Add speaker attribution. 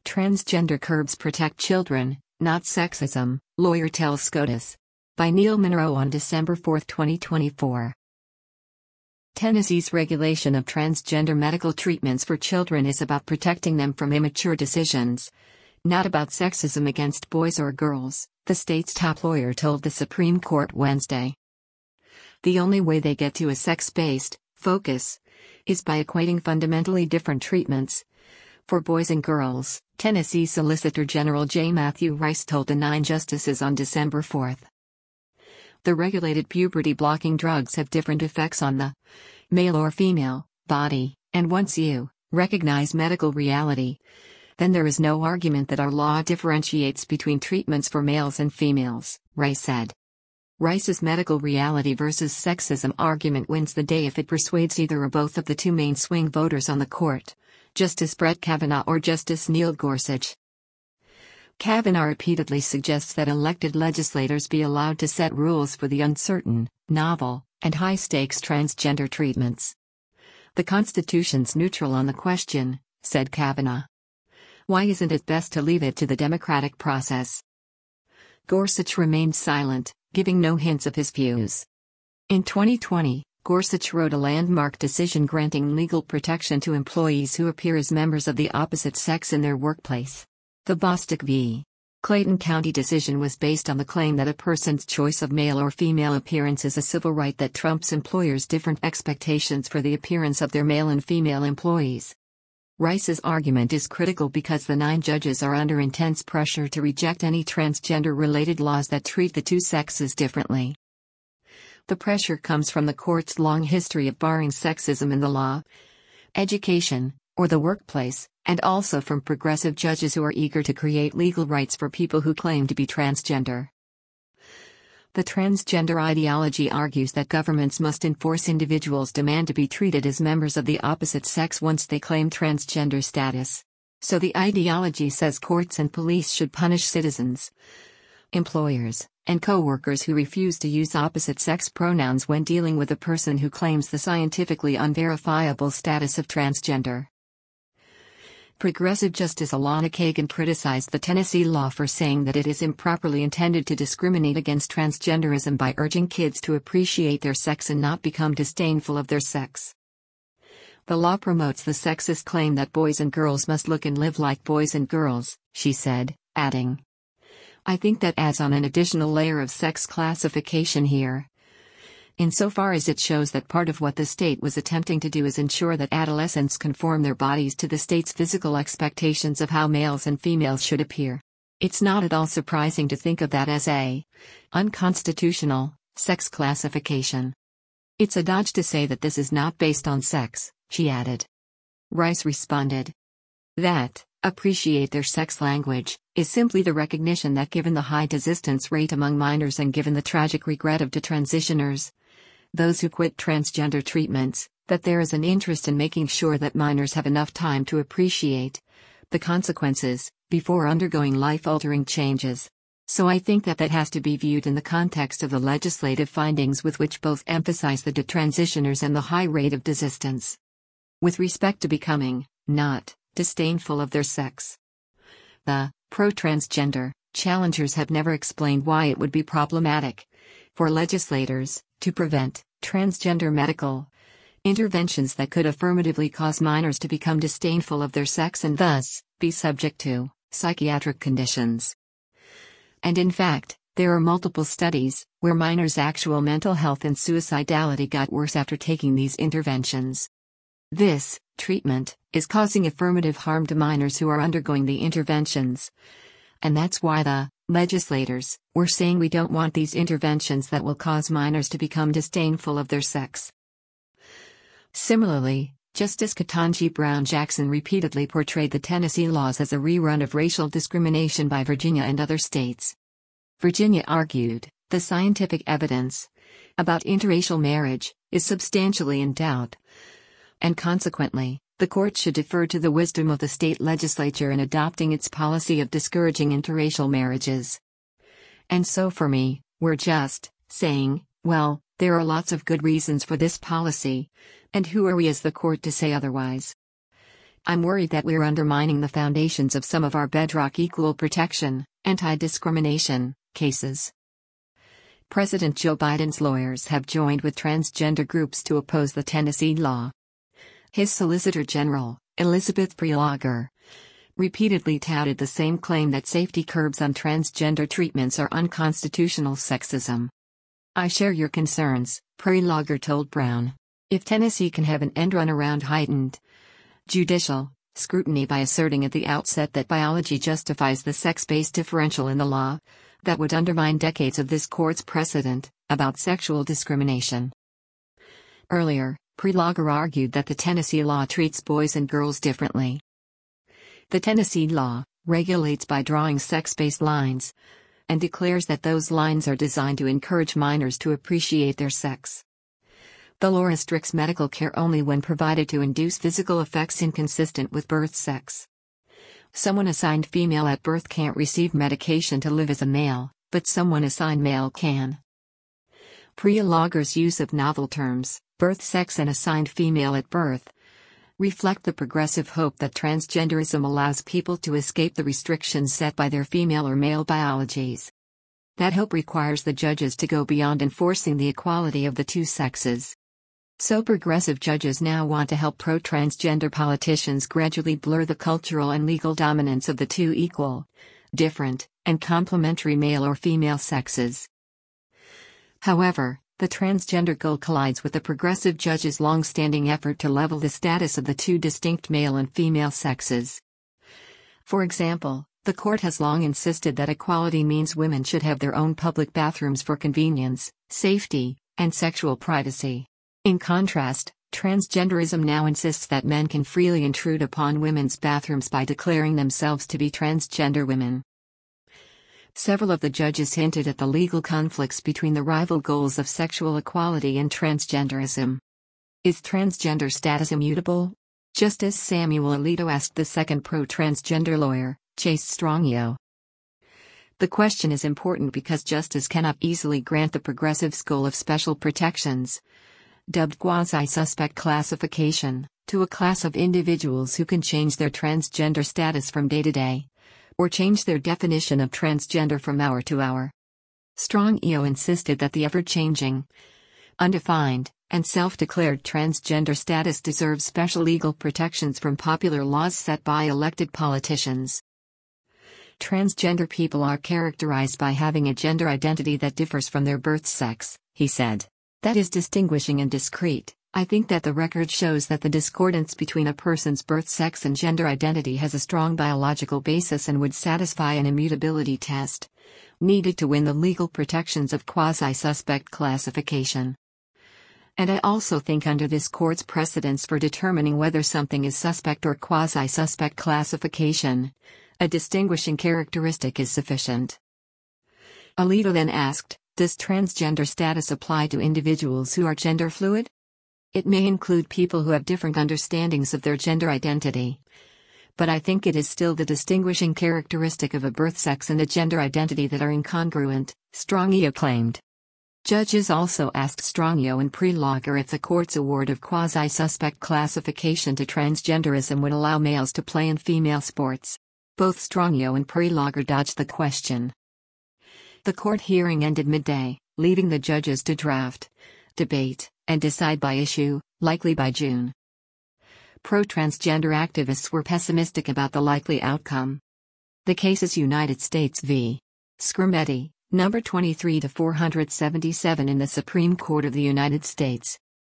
Speaker 1: Transgender curbs protect children, not sexism, lawyer tells SCOTUS. By Neil Monroe on December 4, 2024. Tennessee's regulation of transgender medical treatments for children is about protecting them from immature decisions, not about sexism against boys or girls, the state's top lawyer told the Supreme Court Wednesday. The only way they get to a sex-based focus is by equating fundamentally different treatments for boys and girls, Tennessee Solicitor General J. Matthew Rice told the 9 justices on December 4. The regulated puberty-blocking drugs have different effects on the male or female body, and once you recognize medical reality, then there is no argument that our law differentiates between treatments for males and females, Rice said. Rice's medical reality versus sexism argument wins the day if it persuades either or both of the 2 main swing voters on the court, Justice Brett Kavanaugh or Justice Neil Gorsuch. Kavanaugh repeatedly suggests that elected legislators be allowed to set rules for the uncertain, novel, and high-stakes transgender treatments. The Constitution's neutral on the question, said Kavanaugh. Why isn't it best to leave it to the democratic process? Gorsuch remained silent, giving no hints of his views. In 2020, Gorsuch wrote a landmark decision granting legal protection to employees who appear as members of the opposite sex in their workplace. The Bostock v. Clayton County decision was based on the claim that a person's choice of male or female appearance is a civil right that trumps employers' different expectations for the appearance of their male and female employees. Rice's argument is critical because the 9 judges are under intense pressure to reject any transgender-related laws that treat the 2 sexes differently. The pressure comes from the court's long history of barring sexism in the law, education, or the workplace, and also from progressive judges who are eager to create legal rights for people who claim to be transgender. The transgender ideology argues that governments must enforce individuals' demand to be treated as members of the opposite sex once they claim transgender status. So the ideology says courts and police should punish citizens, employers, and co-workers who refuse to use opposite-sex pronouns when dealing with a person who claims the scientifically unverifiable status of transgender. Progressive Justice Alana Kagan criticized the Tennessee law for saying that it is improperly intended to discriminate against transgenderism by urging kids to appreciate their sex and not become disdainful of their sex. The law promotes the sexist claim that boys and girls must look and live like boys and girls, she said, adding, I think that adds on an additional layer of sex classification here. Insofar as it shows that part of what the state was attempting to do is ensure that adolescents conform their bodies to the state's physical expectations of how males and females should appear. It's not at all surprising to think of that as a unconstitutional sex classification. It's a dodge to say that this is not based on sex, she added. Rice responded. That, appreciate their sex language, is simply the recognition that given the high desistance rate among minors and given the tragic regret of detransitioners, those who quit transgender treatments, that there is an interest in making sure that minors have enough time to appreciate the consequences before undergoing life-altering changes. So I think that has to be viewed in the context of the legislative findings with which both emphasize the detransitioners and the high rate of desistance. With respect to becoming, not, disdainful of their sex. The pro-transgender challengers have never explained why it would be problematic for legislators to prevent transgender medical interventions that could affirmatively cause minors to become disdainful of their sex and thus be subject to psychiatric conditions. And in fact, there are multiple studies where minors' actual mental health and suicidality got worse after taking these interventions. This treatment is causing affirmative harm to minors who are undergoing the interventions. And that's why the legislators were saying we don't want these interventions that will cause minors to become disdainful of their sex. Similarly, Justice Ketanji Brown Jackson repeatedly portrayed the Tennessee laws as a rerun of racial discrimination by Virginia and other states. Virginia argued, the scientific evidence about interracial marriage is substantially in doubt, and consequently, the court should defer to the wisdom of the state legislature in adopting its policy of discouraging interracial marriages. And so for me, we're just saying, well, there are lots of good reasons for this policy, and who are we as the court to say otherwise? I'm worried that we're undermining the foundations of some of our bedrock equal protection, anti-discrimination cases. President Joe Biden's lawyers have joined with transgender groups to oppose the Tennessee law. His Solicitor General, Elizabeth Prelogar, repeatedly touted the same claim that safety curbs on transgender treatments are unconstitutional sexism. I share your concerns, Prelogar told Brown. If Tennessee can have an end run around heightened judicial scrutiny by asserting at the outset that biology justifies the sex-based differential in the law, that would undermine decades of this court's precedent about sexual discrimination. Earlier, Prelogar argued that the Tennessee law treats boys and girls differently. The Tennessee law regulates by drawing sex-based lines and declares that those lines are designed to encourage minors to appreciate their sex. The law restricts medical care only when provided to induce physical effects inconsistent with birth sex. Someone assigned female at birth can't receive medication to live as a male, but someone assigned male can. Prelogar's use of novel terms, birth sex and assigned female at birth, reflect the progressive hope that transgenderism allows people to escape the restrictions set by their female or male biologies. That hope requires the judges to go beyond enforcing the equality of the two sexes. So progressive judges now want to help pro-transgender politicians gradually blur the cultural and legal dominance of the two equal, different, and complementary male or female sexes. However, the transgender goal collides with the progressive judges' long-standing effort to level the status of the two distinct male and female sexes. For example, the court has long insisted that equality means women should have their own public bathrooms for convenience, safety, and sexual privacy. In contrast, transgenderism now insists that men can freely intrude upon women's bathrooms by declaring themselves to be transgender women. Several of the judges hinted at the legal conflicts between the rival goals of sexual equality and transgenderism. Is transgender status immutable? Justice Samuel Alito asked the second pro-transgender lawyer, Chase Strongyo. The question is important because justice cannot easily grant the progressive's goal of special protections, dubbed quasi-suspect classification, to a class of individuals who can change their transgender status from day to day, or change their definition of transgender from hour to hour. Strongyo insisted that the ever-changing, undefined, and self-declared transgender status deserves special legal protections from popular laws set by elected politicians. Transgender people are characterized by having a gender identity that differs from their birth sex, he said. That is distinguishing and discrete. I think that the record shows that the discordance between a person's birth sex and gender identity has a strong biological basis and would satisfy an immutability test needed to win the legal protections of quasi-suspect classification. And I also think under this court's precedents for determining whether something is suspect or quasi-suspect classification, a distinguishing characteristic is sufficient. Alito then asked, does transgender status apply to individuals who are gender fluid? It may include people who have different understandings of their gender identity. But I think it is still the distinguishing characteristic of a birth sex and a gender identity that are incongruent, Strongyo claimed. Judges also asked Strongyo and Prelogar if the court's award of quasi-suspect classification to transgenderism would allow males to play in female sports. Both Strongyo and Prelogar dodged the question. The court hearing ended midday, leaving the judges to draft, debate, and decide by issue, likely by June. Pro-transgender activists were pessimistic about the likely outcome. The case is United States v. Skrmetti, number 23-477 in the Supreme Court of the United States.